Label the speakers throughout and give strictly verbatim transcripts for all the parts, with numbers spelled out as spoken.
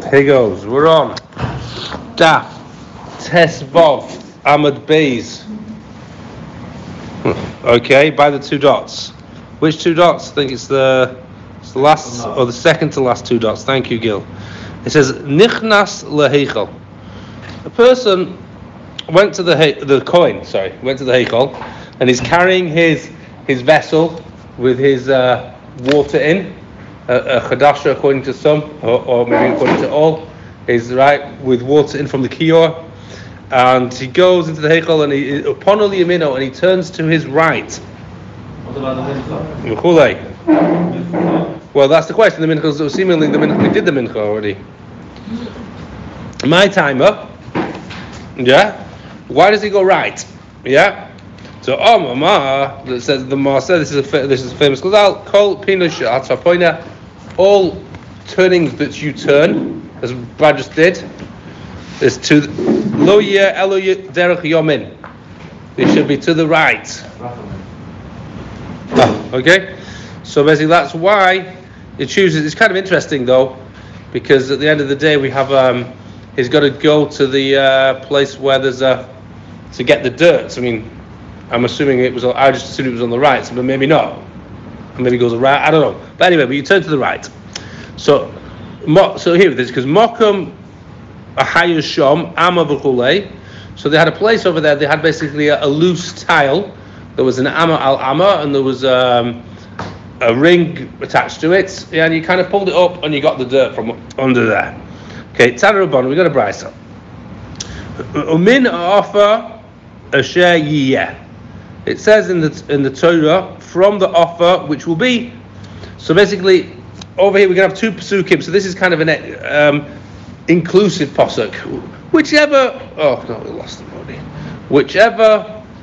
Speaker 1: Here goes. We're on Daf Tesvov Amud Beis. Okay, by the two dots. Which two dots? I think it's the, it's the last or the second to last two dots. Thank you, Gil. It says Nichnas leheichel. A person went to the the coin. Sorry, went to the heichel, and he's carrying his his vessel with his uh, water in. A, a chadasha, according to some, or, or maybe according to all, is right with water in from the kior, and he goes into the heichel and he upon Oli Yamino, and he turns to his right.
Speaker 2: What about the mincha?
Speaker 1: Well, that's the question. The mincha, so seemingly the mincha, we did the mincha already. My timer, yeah. Why does he go right? Yeah. So, oh, mama, that says the Maaseh. This is a this is a famous chazal. Kol pinush atzapoina. All turnings that you turn, as Brad just did, is to lo yeh elo derech yomin. They should be to the right. Oh, okay. So basically, that's why it chooses. It's kind of interesting though, because at the end of the day, we have um, he's got to go to the uh, place where there's a to get the dirt. I mean, I'm assuming it was. I just assumed it was on the right, but maybe not. Maybe it goes right. I don't know. But anyway, but you turn to the right. So, so here it is, because Mokum Ahayus Shom Amma V'Chulei. So they had a place over there. They had basically a, a loose tile. There was an Amma al Amma, and there was um, a ring attached to it. Yeah, and you kind of pulled it up, and you got the dirt from under there. Okay, Tanner Rabban, we got a brisa. Umin offer asher yiyeh. It says in the in the Torah, from the offer which will be. So basically, over here we're going to have two psukim. So this is kind of an um, inclusive pasuk. Whichever, oh no, we lost it already. Whichever,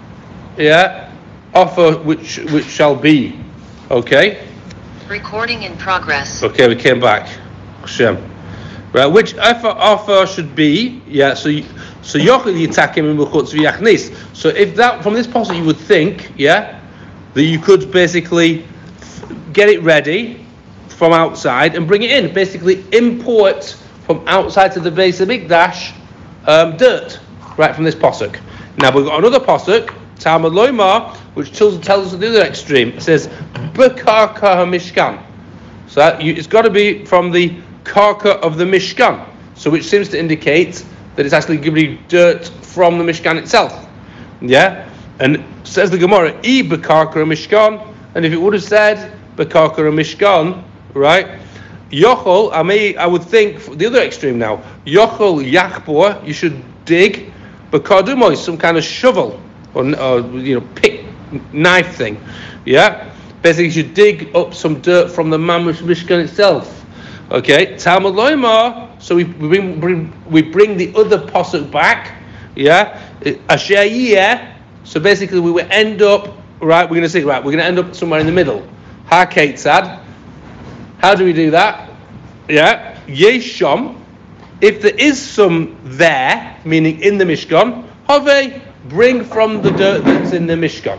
Speaker 1: yeah, offer which which shall be. Okay.
Speaker 3: Recording in progress.
Speaker 1: Okay, we came back. Hashem. Right, which offer offer should be. Yeah. So. You, So yochel yitakim imechutz v'yachnis. So if that from this passage you would think, yeah, that you could basically get it ready from outside and bring it in. Basically import from outside to the base of Mikdash um, dirt, right from this pasuk. Now we've got another pasuk, Talmud Loimar, which tells, tells us the other extreme. It says b'karka hamishkan. So that you, it's got to be from the karka of the Mishkan. So which seems to indicate that it's actually giving you dirt from the Mishkan itself. Yeah? And says the Gemara, I Bekarka Mishkan, and if it would have said Bekarka Mishkan, right? Yochel, I may I would think the other extreme now, Yochel Yachbor, you should dig Bekardumoy, some kind of shovel or, or you know, pick knife thing. Yeah? Basically you should dig up some dirt from the Mamush Mishkan itself. Okay, Talmud Loimar. So we bring, bring we bring the other pasuk back, yeah. Asher yiyeh. So basically, we will end up right. We're going to say right. We're going to end up somewhere in the middle. Ha Ketzad. How do we do that? Yeah, Yeshom. If there is some there, meaning in the Mishkan, Have bring from the dirt that's in the Mishkan.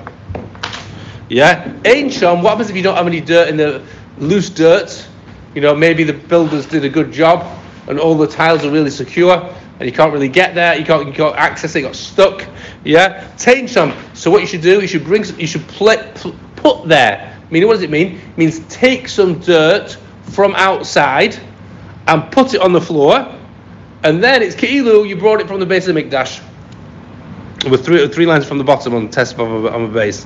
Speaker 1: Yeah, Ein Shom. What happens if you don't have any dirt in the loose dirt? You know, maybe the builders did a good job and all the tiles are really secure and you can't really get there, you can't, you can't access it, you got stuck. Yeah? Tain some. So what you should do, you should bring, you should pl- pl- put there. Meaning, what does it mean? It means take some dirt from outside and put it on the floor, and then it's Ke'ilu, you brought it from the base of the Mikdash. With three three lines from the bottom on the test on the base.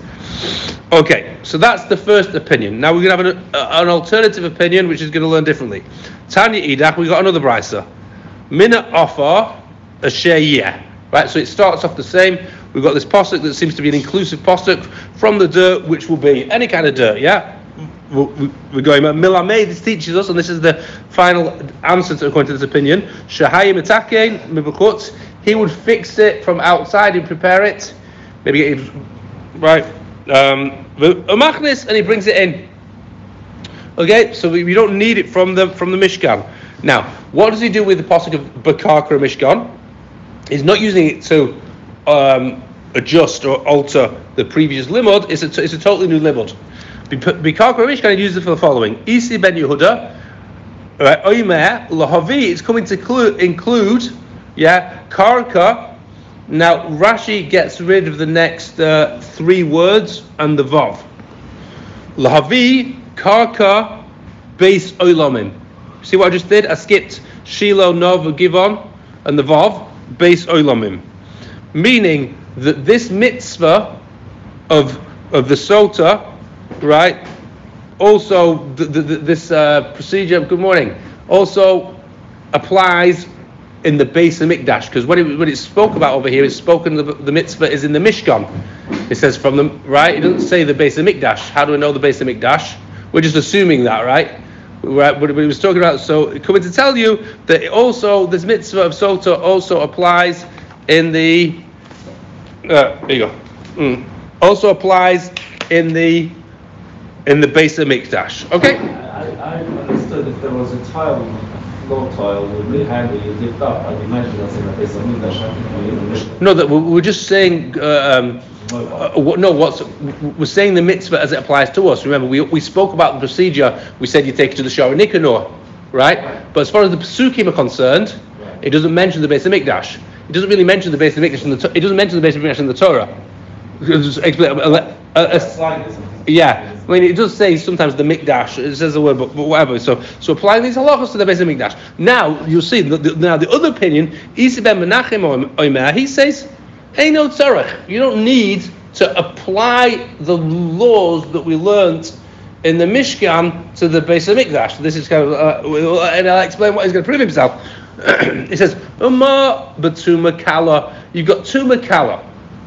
Speaker 1: Okay, so that's the first opinion. Now we're going to have an, uh, an alternative opinion, which is going to learn differently. Tanya Idach, we got another brisa. Mina offer a sheyeh. Right, so it starts off the same. We've got this pasuk that seems to be an inclusive pasuk from the dirt, which will be any kind of dirt. Yeah, we're going. Milameh, this teaches us, and this is the final answer to according to this opinion. Shahayim etakein mibukutz. He would fix it from outside and prepare it. Maybe get it right. Um, and he brings it in. Okay, so we, we don't need it from the from the Mishkan. Now, what does he do with the pasuk of Bekarka Mishkan? He's not using it to um, adjust or alter the previous limud. It's a, it's a totally new limud. Bekarka Mishkan, he uses it for the following: Isi ben Yehuda, Right, Oimer, Lahavi, it's coming to clu- include, yeah, Karka. Now, Rashi gets rid of the next uh, three words and the Vav. Lahavi, Karka, Beis Olamim. See what I just did? I skipped Shiloh, Nov, Givon, and the Vav, Beis Olamim. Meaning that this mitzvah of of the Sota, right, also th- th- th- this uh, procedure, good morning, also applies in the Beis Hamikdash, because what it, what it spoke about over here is spoken, the, the mitzvah is in the Mishkan. It says from the, right, it doesn't say the Beis Hamikdash. How do we know the Beis Hamikdash? We're just assuming that, right? Right, but he was talking about, so coming to tell you that it also, this mitzvah of Sota also applies in the, uh, there you go, mm, also applies in the, in the Beis Hamikdash. Okay?
Speaker 2: I, I understood if there was a tile, low tile, with the handle you lift up, I'd imagine that's in the Beis Hamikdash.
Speaker 1: No, that we're just saying, uh, um, uh, no, what's, we're saying the mitzvah as it applies to us. Remember, we we spoke about the procedure, we said you take it to the Shara Nikanor, right? right? But as far as the Pesukim are concerned, right, it doesn't mention the Beis Hamikdash. It doesn't really mention the Beis Hamikdash in the, it doesn't mention the Beis Hamikdash in the Torah. Uh, uh, uh, yeah, I mean, it does say sometimes the mikdash. It says the word, but, but whatever. So, so applying these halachos to the Beis Hamikdash. Now you'll see. The, the, now the other opinion, Isi ben Menachem Omer, he says, "Hey, no tzarech. You don't need to apply the laws that we learnt in the Mishkan to the Beis Hamikdash." This is kind of, uh, and I'll explain what he's going to prove himself. He says, "Umar betuma kala." You've got tuma kala.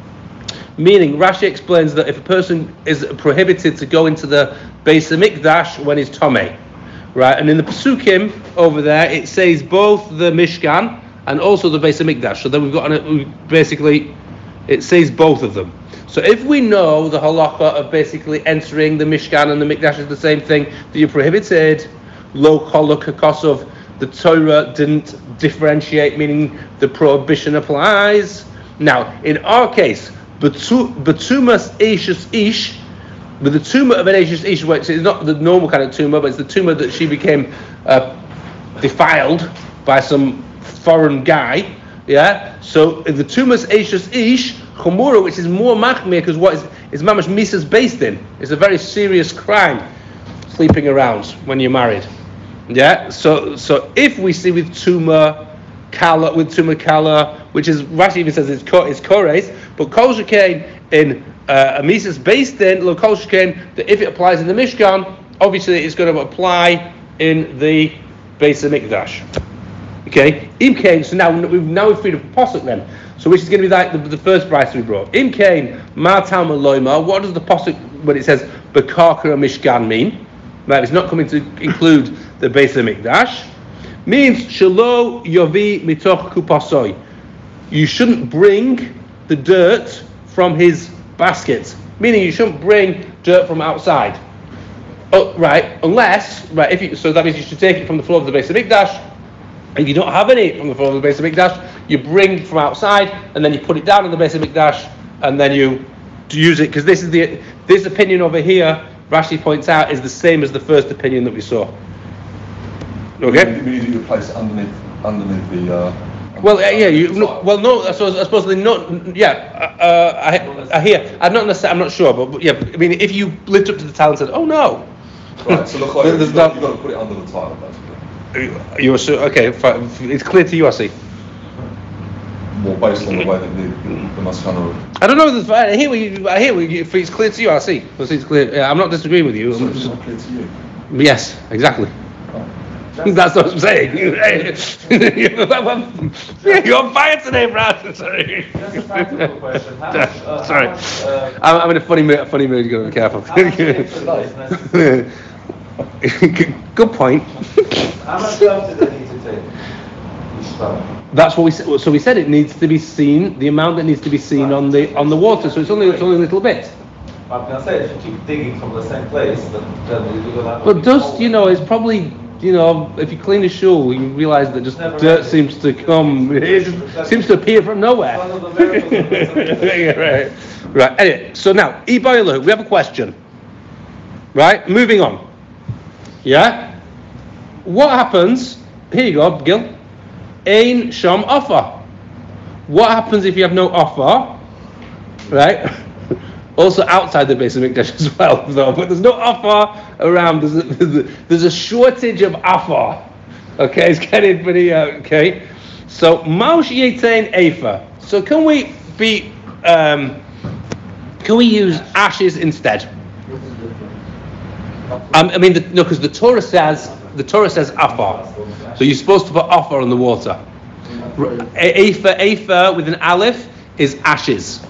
Speaker 1: Meaning, Rashi explains that if a person is prohibited to go into the Beis Hamikdash when he's Tomei, right? And in the Pesukim over there, it says both the Mishkan and also the Beis Hamikdash. So then we've got an, basically, it says both of them. So if we know the halacha of basically entering the Mishkan and the Mikdash is the same thing that you're prohibited, lo kol kakosov, the Torah didn't differentiate, meaning the prohibition applies. Now, in our case, Betumas Eishus Ish, but the tumor of an Eishus Ish, it's not the normal kind of tumor, but it's the tumor that she became uh, defiled by some foreign guy. Yeah. So the tumas Eishus Ish Chumura, which is more machmir, because what is is mamash misas based in, it's a very serious crime, sleeping around when you're married. Yeah. So so if we see with tumor kala, with tumor kala, which is Rashi even says it's it's kores, but kol shekain in uh, a misas based in lo kol shekain, that if it applies in the Mishkan, obviously it's going to apply in the Beis Hamikdash. Okay, Im Kain. So now we've now we've freed up posuk then. So which is going to be like the, the first price we brought. Im Kain Ma Talma Loima. What does the posuk when it says Bekaka Mishkan mean? Right, it's not coming to include the Beis Hamikdash. Means Shalo Yovi Mitoch Kupasoi. You shouldn't bring the dirt from his basket. Meaning you shouldn't bring dirt from outside. Oh, right, unless right if you, so that means you should take it from the floor of the Beis Hamikdash. If you don't have any from the floor of the Beis Hamikdash, you bring from outside and then you put it down in the Beis Hamikdash and then you use it, because this is the this opinion over here. Rashi points out is the same as the first opinion that we saw. Okay.
Speaker 4: Immediately you place it underneath underneath the. Uh,
Speaker 1: well, uh, yeah. You no, well, no. I suppose, I suppose they not. Yeah. Uh, uh, I, I hear. I'm not necessarily. I'm not sure, but, but yeah. I mean, if you lived up to the tile and said, "Oh no,"
Speaker 4: right. So look, like you've, got, you've got to put it under the tile. Basically.
Speaker 1: You so okay. Fine. It's clear to you, I see.
Speaker 4: Well, based on the way that the, the Maskana.
Speaker 1: I don't know. I hear what you. I hear what you. If it's clear to you, I see. I see it's clear. Yeah, I'm not disagreeing with you.
Speaker 4: So
Speaker 1: I'm
Speaker 4: it's
Speaker 1: just,
Speaker 4: not clear to you.
Speaker 1: Yes, exactly. Oh. That's what I'm saying. You're on fire today, Brad. Sorry.
Speaker 2: That's a practical question. How much, uh,
Speaker 1: Sorry.
Speaker 2: how much, uh,
Speaker 1: I'm, I'm in a funny mood. A funny mood. You got to be careful.
Speaker 2: How much extra is necessary?
Speaker 1: Good point.
Speaker 2: How much love do they need to take? Each time?
Speaker 1: That's what we said. So we said it needs to be seen. The amount that needs to be seen right. on the on the water. So it's only it's only a little bit.
Speaker 2: I'm gonna say if you keep digging from the same place, then, then you're gonna.
Speaker 1: But dust, you know, is probably, you know, if you clean a shul, you realise that just dirt happened. seems to come. It just seems to appear from nowhere. Yeah, right. Right. Anyway, so now Ibaylu, we have a question. Right. Moving on. Yeah. what happens? Here you go, Gil. Ein sham offer. What happens if you have no offer? Right? Also outside the base of Mikdash as well, though. But there's no offer around. There's a, there's a, there's a shortage of offer. Okay, it's getting pretty uh, okay. So Maush Yetain Afa. So can we be? Um, can we use ashes instead? Um, I mean, the, no, because the Torah says the Torah says afar. So you're supposed to put afar on the water. Afa, afa with an aleph is ashes.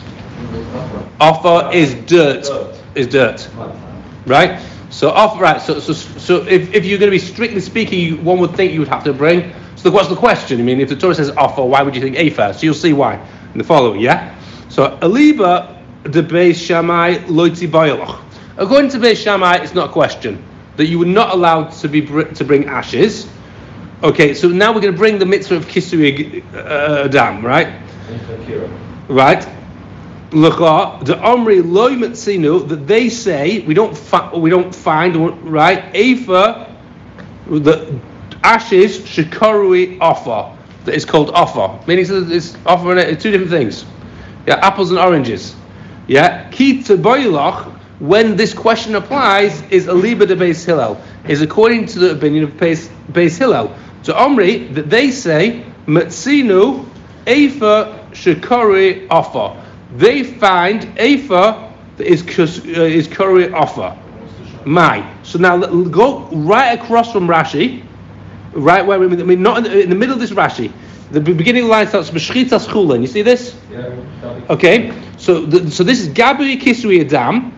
Speaker 1: Afar is dirt. Is dirt. Right. So afar. Right. So so so if, if you're going to be strictly speaking, one would think you would have to bring. So what's the question? I mean, if the Torah says afar, why would you think afa? So you'll see why in the following. Yeah. So aliba de Beis Shammai loiti bayaloch. According to Beis Shammai, it's not a question that you were not allowed to be to bring ashes. Okay, so now we're going to bring the mitzvah of Kisui uh, Adam, right? Right. L'cha the Omri loy metzinu that they say we don't fi- we don't find right. Afa the ashes shikarui offer that is called offer. Meaning it's offer and two different things. Yeah, apples and oranges. Yeah, ki teboilach. When this question applies, is aliba de Beis Hillel, is according to the opinion of Beis, Beis Hillel. To Omri, that they say, Metzinu, Afa, Shekori, Offer. They find Afa that is, uh, is Kori, Offer. My. So now go right across from Rashi, right where we, I mean, not in the, in the middle of this Rashi. The beginning of the line starts, B'shchitas Chulin. You see this?
Speaker 2: Yeah.
Speaker 1: Okay. So, the, so this is Gabri Kisui Adam.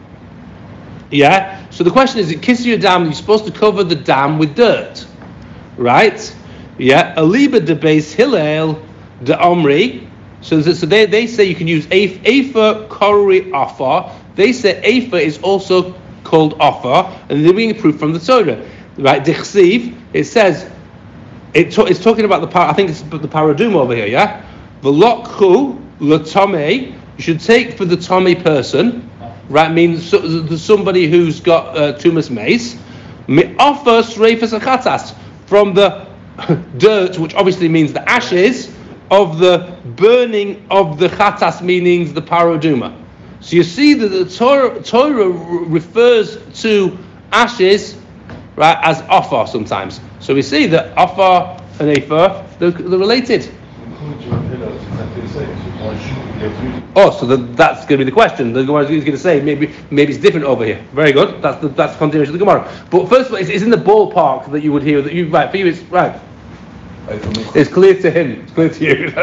Speaker 1: Yeah. So the question is, in Kisui Adam, you're supposed to cover the dam with dirt. Right? Yeah. Aliba de Beis Hillel de Omri. So, so they, they say you can use Afa Korri Offer. They say Afa is also called Offer, and they're being proof from the Torah. Right? Dichsiv, it says, it to, it's talking about the par, I think it's the paradum over here, yeah? V'lokhu l'tomei, you should take for the Tomei person, right? Means so, somebody who's got uh, tumas mace. Me'offer sreifas achatas, from the dirt, which obviously means the ashes of the burning of the chatas, meaning the paroduma. So you see that the Torah, Torah refers to ashes, right, as offer sometimes. So we see that offer and afer, they're, they're related. Oh, so the, that's going to be the question. The Gemara is going to say maybe maybe it's different over here. Very good. That's the that's the continuation of the Gemara. But first of all, it's, it's in the ballpark that you would hear that you right for you. It's right. It's clear to him. It's clear to you.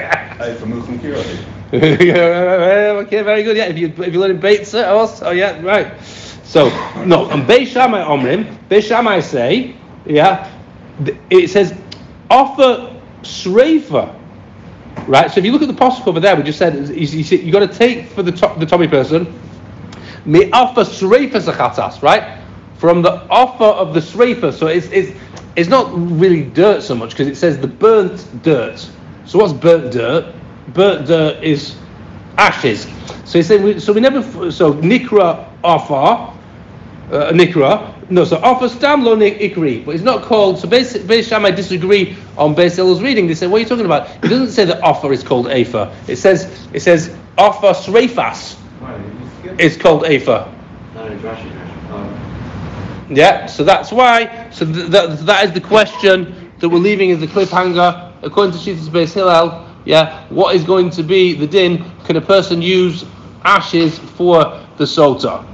Speaker 1: Okay, very good. Yeah, if you if you let him bait it, also, oh yeah, right. So no, and Beis Shammai Omrim, Beis Shammai say, yeah, it says offer shreifa. Right, so if you look at the pasuk over there, we just said you, you, you got to take for the top, the Tomei person, me offer shreifa zachatas, right, from the offer of the shreifa. So it's it's it's not really dirt so much because it says the burnt dirt. So what's burnt dirt? Burnt dirt is ashes. So he's saying we, so we never so nikra offer uh, nikra. No, so offer stam lo ikri, but it's not called. So Beis Beis Shammai disagree on Beis Hillel's reading. They say, what are you talking about? It doesn't say that offer is called afa. It says it says offer sreifas. It's called afa. Yeah, so that's why. So th- th- that is the question that we're leaving as the cliffhanger. According to Shittas Beis Hillel, yeah, what is going to be the din? Can a person use ashes for the sota?